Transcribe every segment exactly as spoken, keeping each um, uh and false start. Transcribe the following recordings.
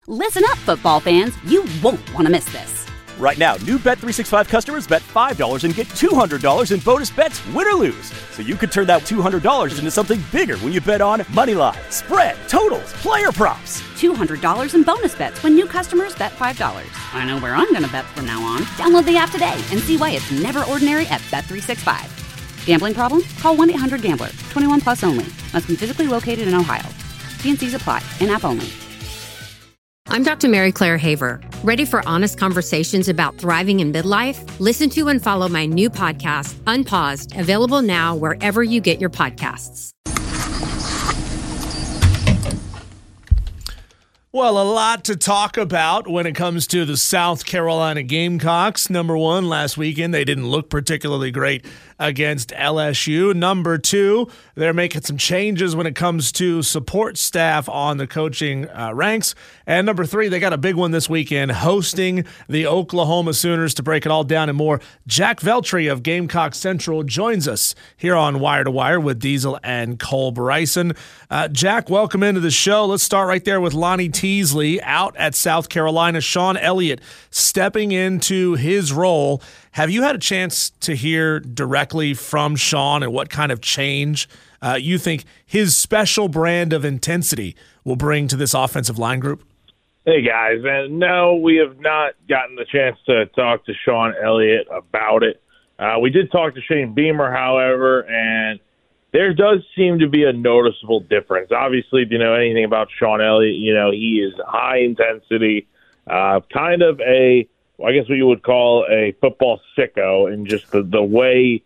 Listen up, football fans. You won't want to miss this. Right now, new Bet three sixty-five customers bet five dollars and get two hundred dollars in bonus bets, win or lose. So you could turn that two hundred dollars into something bigger when you bet on money line, spread, totals, player props. two hundred dollars in bonus bets when new customers bet five dollars. I know where I'm going to bet from now on. Download the app today and see why it's never ordinary at Bet three sixty-five. Gambling problem? Call one eight hundred gambler. twenty-one plus only. Must be physically located in Ohio. T and C's apply. In-app only. I'm Doctor Mary Claire Haver. Ready for honest conversations about thriving in midlife? Listen to and follow my new podcast, Unpaused, available now wherever you get your podcasts. Well, a lot to talk about when it comes to the South Carolina Gamecocks. Number one, last weekend, they didn't look particularly great against L S U. Number two, they're making some changes when it comes to support staff on the coaching uh, ranks. And number three, they got a big one this weekend, hosting the Oklahoma Sooners. To break it all down and more, Jack Veltri of Gamecock Central joins us here on Wire to Wire with Diesel and Cole Bryson. Uh, Jack, welcome into the show. Let's start right there with Lonnie Teasley out at South Carolina. Sean Elliott stepping into his role. Have you had a chance to hear directly from Sean and what kind of change uh, you think his special brand of intensity will bring to this offensive line group? Hey, guys. And no, we have not gotten the chance to talk to Sean Elliott about it. Uh, we did talk to Shane Beamer, however, and there does seem to be a noticeable difference. Obviously, if you know anything about Sean Elliott, you know he is high intensity, uh, kind of a, well, I guess what you would call a football sicko, in just the, the way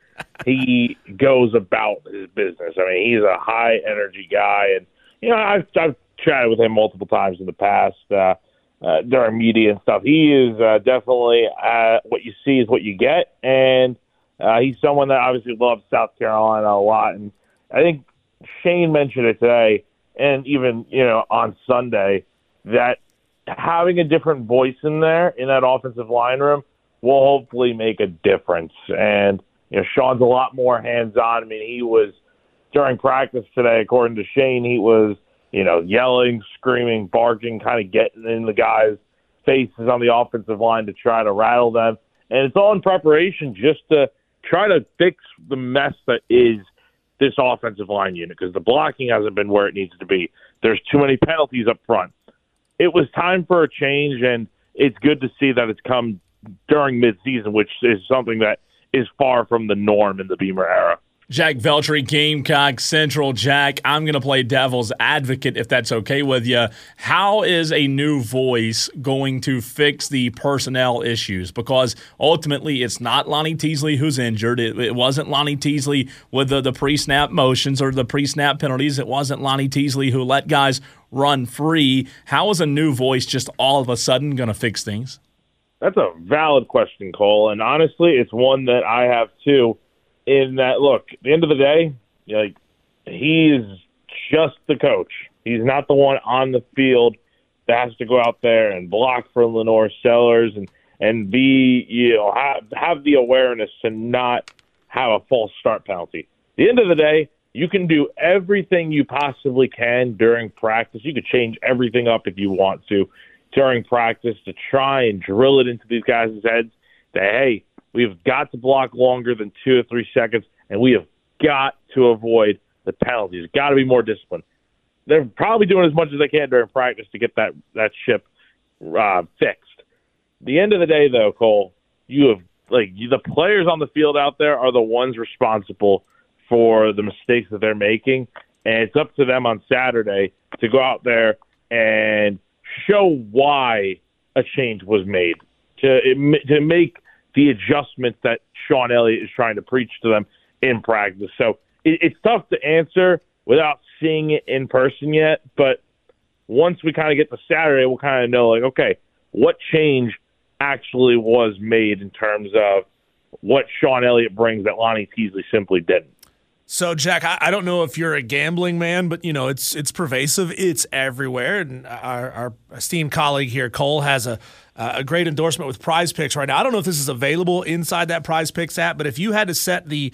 he goes about his business. I mean, he's a high energy guy, and you know I've, I've chatted with him multiple times in the past uh, uh, during media and stuff. He is uh, definitely uh, what you see is what you get, and uh, he's someone that obviously loves South Carolina a lot. And I think Shane mentioned it today, and even you know on Sunday, that having a different voice in there in that offensive line room will hopefully make a difference. And you know, Sean's a lot more hands-on. I mean, he was during practice today, according to Shane, he was you know yelling, screaming, barking, kind of getting in the guys' faces on the offensive line to try to rattle them. And it's all in preparation just to try to fix the mess that is this offensive line unit, because the blocking hasn't been where it needs to be. There's too many penalties up front. It was time for a change, and it's good to see that it's come during midseason, which is something that is far from the norm in the Beamer era. Jack Veltri, Gamecock Central. Jack, I'm going to play devil's advocate if that's okay with you. How is a new voice going to fix the personnel issues? Because ultimately it's not Lonnie Teasley who's injured. It, it wasn't Lonnie Teasley with the, the pre-snap motions or the pre-snap penalties. It wasn't Lonnie Teasley who let guys run free. How is a new voice just all of a sudden going to fix things? That's a valid question, Cole, and honestly, it's one that I have too. In that, look, at the end of the day, like he is just the coach. He's not the one on the field that has to go out there and block for Lenore Sellers and, and be, you know, have, have the awareness to not have a false start penalty. At the end of the day, you can do everything you possibly can during practice. You could change everything up if you want to during practice to try and drill it into these guys' heads that, hey, we've got to block longer than two or three seconds, and we have got to avoid the penalties. Got to be more disciplined. They're probably doing as much as they can during practice to get that, that ship uh, fixed. At the end of the day, though, Cole, you have like you, the players on the field out there are the ones responsible for the mistakes that they're making, and it's up to them on Saturday to go out there and show why a change was made, to to make the adjustments that Sean Elliott is trying to preach to them in practice. So it, it's tough to answer without seeing it in person yet, but once we kind of get to Saturday, we'll kind of know, like, okay, what change actually was made in terms of what Sean Elliott brings that Lonnie Teasley simply didn't. So, Jack, I, I don't know if you're a gambling man, but, you know, it's it's pervasive. It's everywhere. And our, our esteemed colleague here, Cole, has a a great endorsement with Prize Picks right now. I don't know if this is available inside that Prize Picks app, but if you had to set the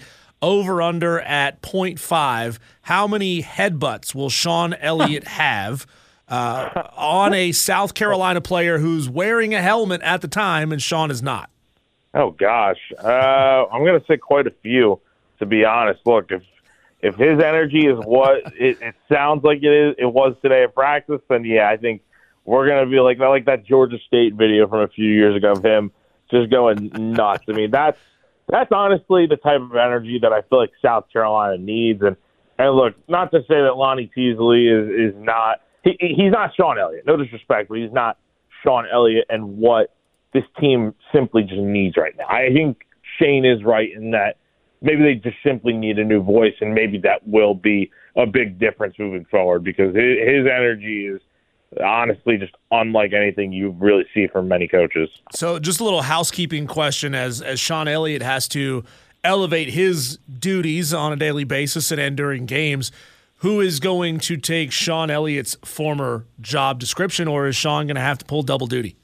over-under at point five, how many headbutts will Sean Elliott have uh, on a South Carolina player who's wearing a helmet at the time, and Sean is not? Oh, gosh. Uh, I'm going to say quite a few, to be honest. Look, if if his energy is what it, it sounds like it is, it was today at practice, then, yeah, I think we're going to be like, like that Georgia State video from a few years ago of him just going nuts. I mean, that's that's honestly the type of energy that I feel like South Carolina needs. And, and look, not to say that Lonnie Teasley is, is not he, – he's not Sean Elliott. No disrespect, but he's not Sean Elliott and what this team simply just needs right now. I think Shane is right in that maybe they just simply need a new voice, and maybe that will be a big difference moving forward because his, his energy is honestly just unlike anything you really see from many coaches. So just a little housekeeping question as, as Sean Elliott has to elevate his duties on a daily basis and, and during games. Who is going to take Sean Elliott's former job description, or is Sean going to have to pull double duty?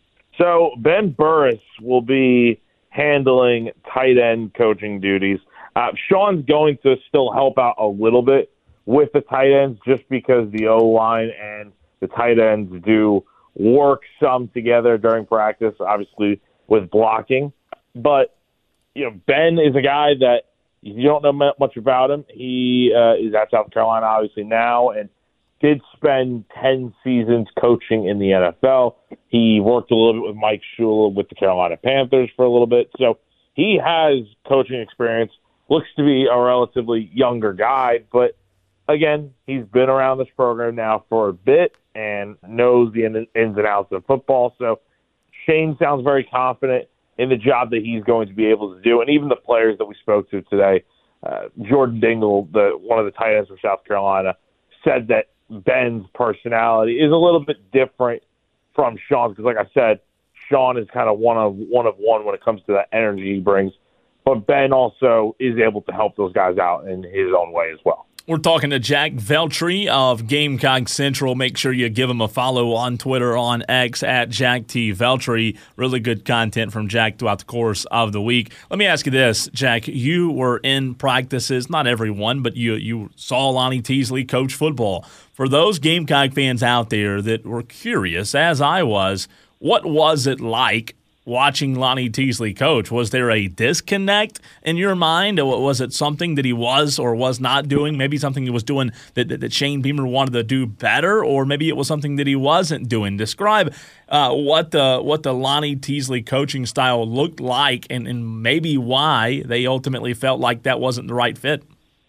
So Ben Burris will be handling tight end coaching duties. Uh, Sean's going to still help out a little bit with the tight ends just because the O-line and the tight ends do work some together during practice, obviously with blocking. But, you know, Ben is a guy that you don't know much about him. He uh, is at South Carolina obviously now and did spend ten seasons coaching in the N F L. He worked a little bit with Mike Shula with the Carolina Panthers for a little bit. So he has coaching experience, looks to be a relatively younger guy. But, again, he's been around this program now for a bit and knows the ins and outs of football. So Shane sounds very confident in the job that he's going to be able to do. And even the players that we spoke to today, uh, Jordan Dingle, the, one of the tight ends from South Carolina, said that Ben's personality is a little bit different from Sean's because, like I said, Sean is kind of one of one of one when it comes to that energy he brings. But Ben also is able to help those guys out in his own way as well. We're talking to Jack Veltri of Gamecock Central. Make sure you give him a follow on Twitter, on X, at Jack T. Veltri. Really good content from Jack throughout the course of the week. Let me ask you this, Jack. You were in practices, not everyone, but you, you saw Lonnie Teasley coach football. For those Gamecock fans out there that were curious, as I was, what was it like watching Lonnie Teasley coach? Was there a disconnect in your mind? Or was it something that he was or was not doing? Maybe something he was doing that, that, that Shane Beamer wanted to do better, or maybe it was something that he wasn't doing. Describe uh, what the what the Lonnie Teasley coaching style looked like and, and maybe why they ultimately felt like that wasn't the right fit.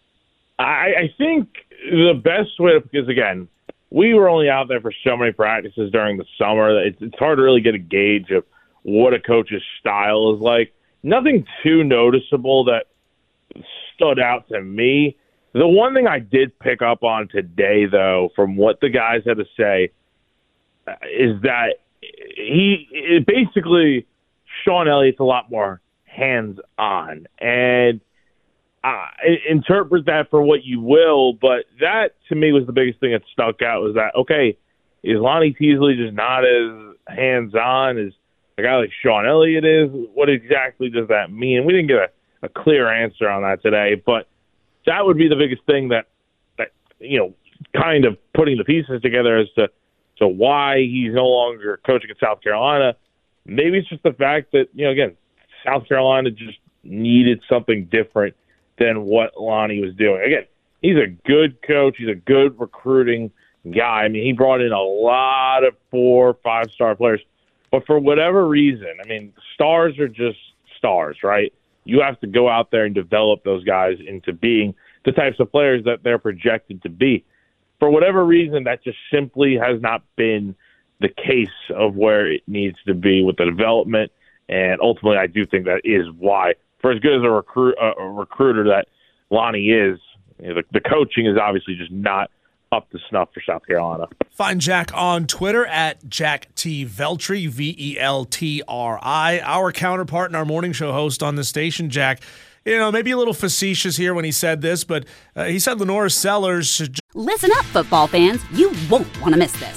I, I think the best way, to, because, again, we were only out there for so many practices during the summer. It's, it's hard to really get a gauge of what a coach's style is like. Nothing too noticeable that stood out to me. The one thing I did pick up on today, though, from what the guys had to say, uh, is that he it basically Sean Elliott's a lot more hands-on. And uh, interpret that for what you will, but that, to me, was the biggest thing that stuck out was that, okay, is Lonnie Teasley just not as hands-on as a guy like Sean Elliott is? What exactly does that mean? We didn't get a, a clear answer on that today, but that would be the biggest thing that, that, you know, kind of putting the pieces together as to, to why he's no longer coaching at South Carolina. Maybe it's just the fact that, you know, again, South Carolina just needed something different than what Lonnie was doing. Again, he's a good coach. He's a good recruiting guy. I mean, he brought in a lot of four, five-star players. But for whatever reason, I mean, stars are just stars, right? You have to go out there and develop those guys into being the types of players that they're projected to be. For whatever reason, that just simply has not been the case of where it needs to be with the development. And ultimately, I do think that is why, for as good as a, recruit, uh, a recruiter that Lonnie is, you know, the, the coaching is obviously just not up to snuff for South Carolina. Find Jack on Twitter at Jack T. Veltri, V E L T R I. Our counterpart and our morning show host on the station, Jack. You know, maybe a little facetious here when he said this, but uh, he said Lenora Sellers should... Listen up, football fans. You won't want to miss this.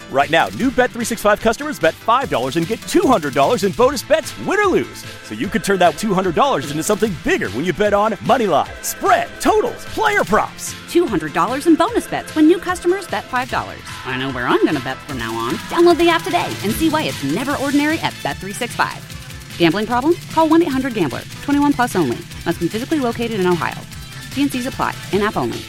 Right now, new Bet three sixty-five customers bet five dollars and get two hundred dollars in bonus bets, win or lose. So you could turn that two hundred dollars into something bigger when you bet on moneyline, spread, totals, player props. two hundred dollars in bonus bets when new customers bet five dollars. I know where I'm going to bet from now on. Download the app today and see why it's never ordinary at Bet three sixty-five. Gambling problem? Call one eight hundred gambler. twenty-one plus only. Must be physically located in Ohio. T and C's apply. In-app only.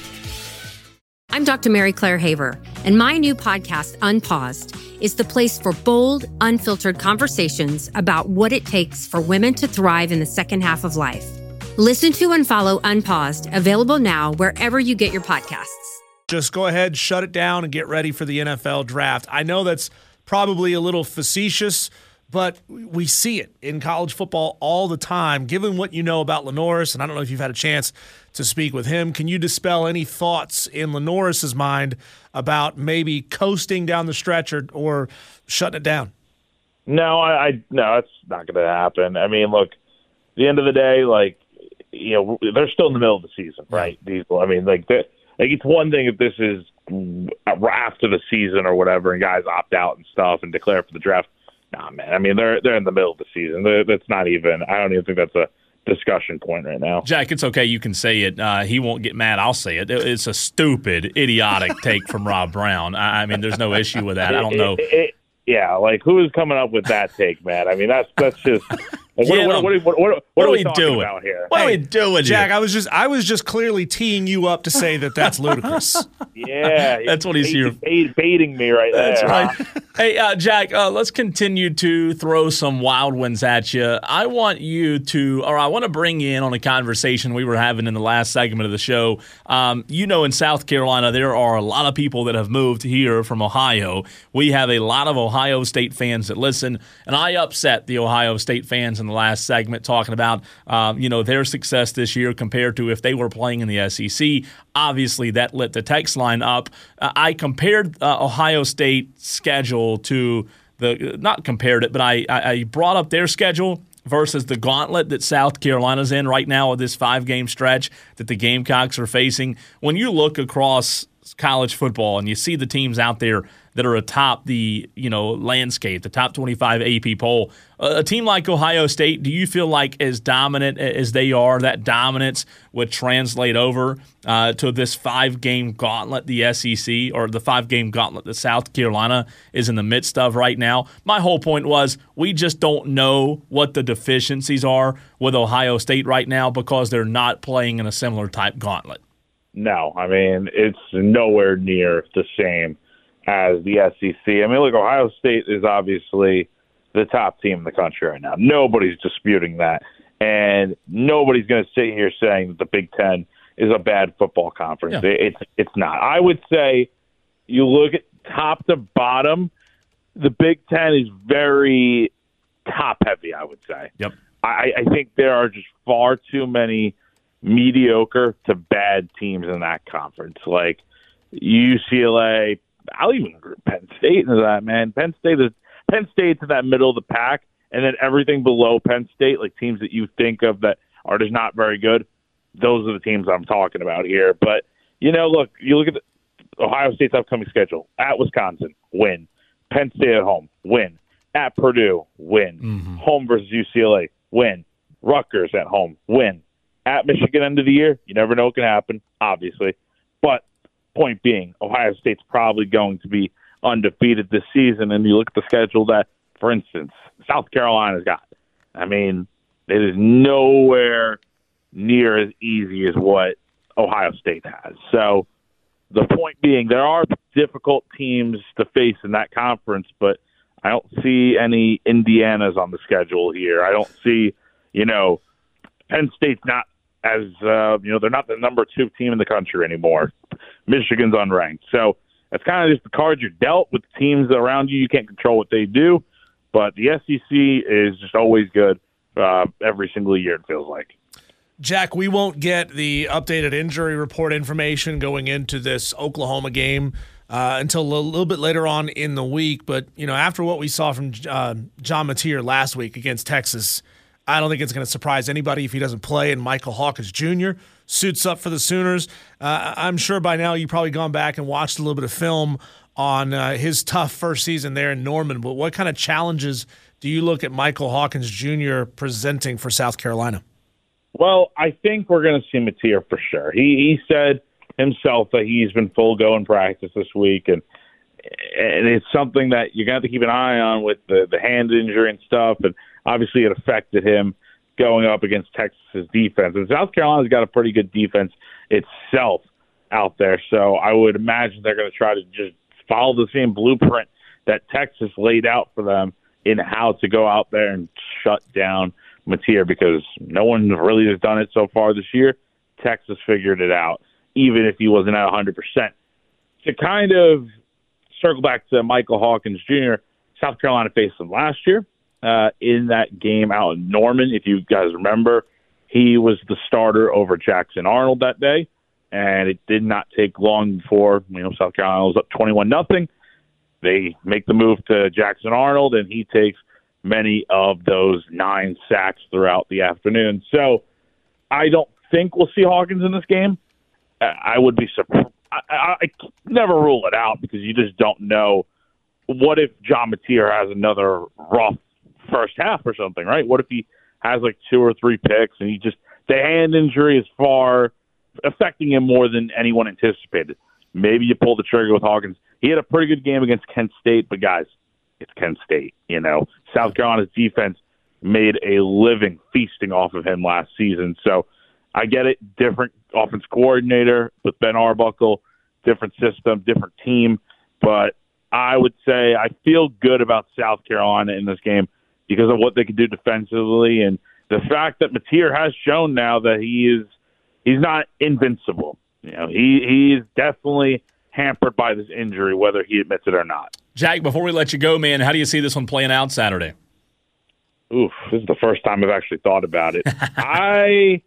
I'm Doctor Mary Claire Haver, and my new podcast, Unpaused, is the place for bold, unfiltered conversations about what it takes for women to thrive in the second half of life. Listen to and follow Unpaused, available now wherever you get your podcasts. Just go ahead, shut it down, and get ready for the N F L draft. I know that's probably a little facetious, but we see it in college football all the time. Given what you know about LaNorris, and I don't know if you've had a chance to speak with him, can you dispel any thoughts in LaNorris's mind about maybe coasting down the stretch or, or shutting it down? No, I, I no, it's not going to happen. I mean, look, at the end of the day, like, you know, they're still in the middle of the season, right? These, I mean, like, like it's one thing if this is after the season or whatever, and guys opt out and stuff and declare for the draft. Nah, man. I mean, they're they're in the middle of the season. They're, that's not even. I don't even think that's a discussion point right now. Jack, it's okay. You can say it. Uh, he won't get mad. I'll say it. It's a stupid, idiotic take from Rob Brown. I, I mean, there's no issue with that. I don't know. It, it, yeah, like who is coming up with that take, man? I mean, that's that's just. Like, what, yeah, what, what, what, what, what, what are are we, we talking doing about here? What hey, are we doing, Jack? here? I was just I was just clearly teeing you up to say that that's ludicrous. Yeah, that's what he's bait, here. Bait, baiting me right That's there. right. Hey, uh, Jack, uh, let's continue to throw some wild ones at you. I want you to, or I want to bring you in on a conversation we were having in the last segment of the show. Um, you know, in South Carolina, there are a lot of people that have moved here from Ohio. We have a lot of Ohio State fans that listen, and I upset the Ohio State fans in the last segment talking about, um, you know, their success this year compared to if they were playing in the S E C. Obviously, that lit the text line up. Uh, I compared uh, Ohio State's schedule to the not compared it, but I, I brought up their schedule versus the gauntlet that South Carolina's in right now with this five-game stretch that the Gamecocks are facing. When you look across college football and you see the teams out there that are atop the, you know, landscape, the top twenty-five A P poll, a team like Ohio State, do you feel like as dominant as they are, that dominance would translate over uh, to this five-game gauntlet the S E C, or the five-game gauntlet that South Carolina is in the midst of right now? My whole point was we just don't know what the deficiencies are with Ohio State right now because they're not playing in a similar type gauntlet. No, I mean, it's nowhere near the same as the S E C. I mean, look, Ohio State is obviously the top team in the country right now. Nobody's disputing that. And nobody's going to sit here saying that the Big Ten is a bad football conference. Yeah. It's it's not. I would say you look at top to bottom, the Big Ten is very top-heavy, I would say. Yep. I, I think there are just far too many mediocre to bad teams in that conference. Like U C L A, I'll even group Penn State into that, man. Penn State is Penn State's in that middle of the pack, and then everything below Penn State, like teams that you think of that are just not very good, those are the teams I'm talking about here. But, you know, look, you look at the Ohio State's upcoming schedule. At Wisconsin, win. Penn State at home, win. At Purdue, win. Mm-hmm. Home versus U C L A, win. Rutgers at home, win. At Michigan end of the year, you never know what can happen, obviously. But point being, Ohio State's probably going to be undefeated this season, and you look at the schedule that, for instance, South Carolina's got. I mean, it is nowhere near as easy as what Ohio State has. So the point being, there are difficult teams to face in that conference, but I don't see any Indianas on the schedule here. I don't see, you know, Penn State's not as, uh, you know, they're not the number two team in the country anymore. Michigan's unranked. So that's kind of just the cards you're dealt with teams around you. You can't control what they do. But the S E C is just always good uh, every single year, it feels like. Jack, we won't get the updated injury report information going into this Oklahoma game uh, until a little bit later on in the week. But, you know, after what we saw from uh, John Mateer last week against Texas, I don't think it's going to surprise anybody if he doesn't play and Michael Hawkins Junior suits up for the Sooners. Uh, I'm sure by now you've probably gone back and watched a little bit of film on uh, his tough first season there in Norman. But what kind of challenges do you look at Michael Hawkins Junior presenting for South Carolina? Well, I think we're going to see Mateer for sure. He he said himself that he's been full go in practice this week, and and it's something that you're going to have to keep an eye on with the, the hand injury and stuff, and obviously it affected him going up against Texas's defense. And South Carolina's got a pretty good defense itself out there, so I would imagine they're going to try to just follow the same blueprint that Texas laid out for them in how to go out there and shut down Mateer, because no one really has done it so far this year. Texas figured it out, even if he wasn't at one hundred percent. To kind of circle back to Michael Hawkins Junior, South Carolina faced him last year uh, in that game out in Norman. If you guys remember, he was the starter over Jackson Arnold that day, and it did not take long before, you know, South Carolina was up twenty-one nothing. They make the move to Jackson Arnold, and he takes many of those nine sacks throughout the afternoon. So I don't think we'll see Hawkins in this game. I would be surprised. I, I, I never rule it out, because you just don't know. What if John Mateer has another rough first half or something, right? What if he has like two or three picks and he just the hand injury is far affecting him more than anyone anticipated? Maybe you pull the trigger with Hawkins. He had a pretty good game against Kent State, but guys, it's Kent State. You know, South Carolina's defense made a living feasting off of him last season. So I get it. Different offense coordinator with Ben Arbuckle, different system, different team. But I would say I feel good about South Carolina in this game because of what they can do defensively, and the fact that Mateer has shown now that he is he's not invincible. You know, he he is definitely hampered by this injury, whether he admits it or not. Jack, before we let you go, man, how do you see this one playing out Saturday? Oof, this is the first time I've actually thought about it. I,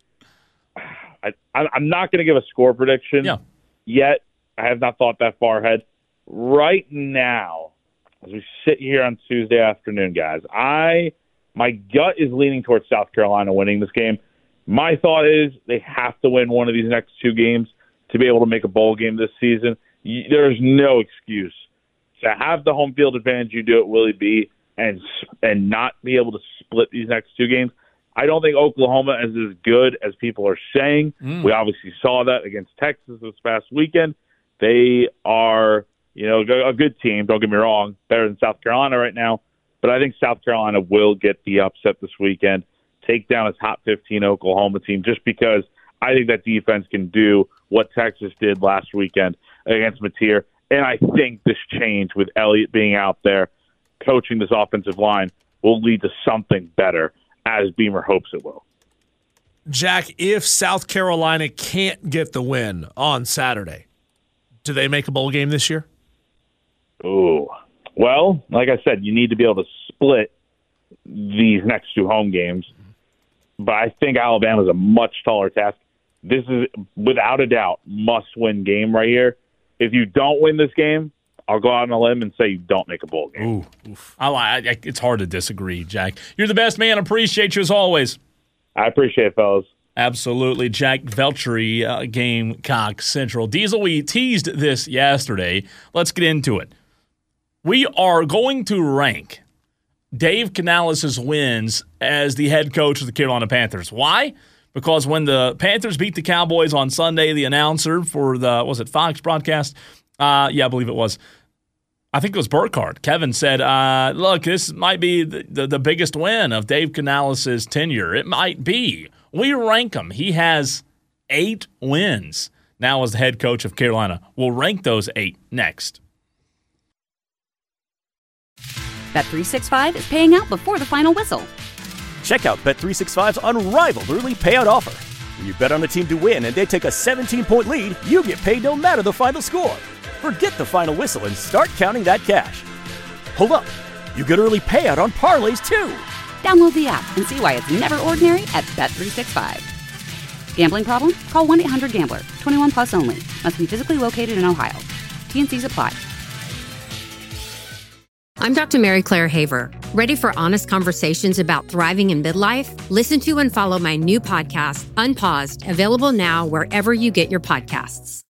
I, I'm not going to give a score prediction yeah. yet. I have not thought that far ahead. Right now, as we sit here on Tuesday afternoon, guys, I my gut is leaning towards South Carolina winning this game. My thought is they have to win one of these next two games to be able to make a bowl game this season. There's no excuse to have the home field advantage you do at Willie B and and not be able to split these next two games. I don't think Oklahoma is as good as people are saying. Mm. We obviously saw that against Texas this past weekend. They are, you know, a good team, don't get me wrong, better than South Carolina right now. But I think South Carolina will get the upset this weekend, take down a top fifteen Oklahoma team, just because I think that defense can do what Texas did last weekend against Mateer. And I think this change with Elliott being out there coaching this offensive line will lead to something better, as Beamer hopes it will. Jack, if South Carolina can't get the win on Saturday, do they make a bowl game this year? Ooh. Well, like I said, you need to be able to split these next two home games. But I think Alabama's a much taller task. This is, without a doubt, must-win game right here. If you don't win this game, I'll go out on a limb and say you don't make a bowl game. Ooh, oof. I, I, it's hard to disagree, Jack. You're the best man. Appreciate you as always. I appreciate it, fellas. Absolutely. Jack Veltri, uh, Gamecock Central. Diesel, we teased this yesterday. Let's get into it. We are going to rank Dave Canales' wins as the head coach of the Carolina Panthers. Why? Because when the Panthers beat the Cowboys on Sunday, the announcer for the, was it Fox broadcast? Uh, yeah, I believe it was. I think it was Burkhardt. Kevin said, uh, look, this might be the, the, the biggest win of Dave Canales' tenure. It might be. We rank him. He has eight wins now as the head coach of Carolina. We'll rank those eight next. Bet three sixty-five is paying out before the final whistle. Check out Bet three sixty-five's unrivaled early payout offer. When you bet on a team to win and they take a seventeen-point lead, you get paid no matter the final score. Forget the final whistle and start counting that cash. Hold up. You get early payout on parlays, too. Download the app and see why it's never ordinary at Bet three sixty-five. Gambling problem? Call one eight hundred gambler. twenty-one plus only. Must be physically located in Ohio. T and C's apply. I'm Doctor Mary Claire Haver. Ready for honest conversations about thriving in midlife? Listen to and follow my new podcast, Unpaused, available now wherever you get your podcasts.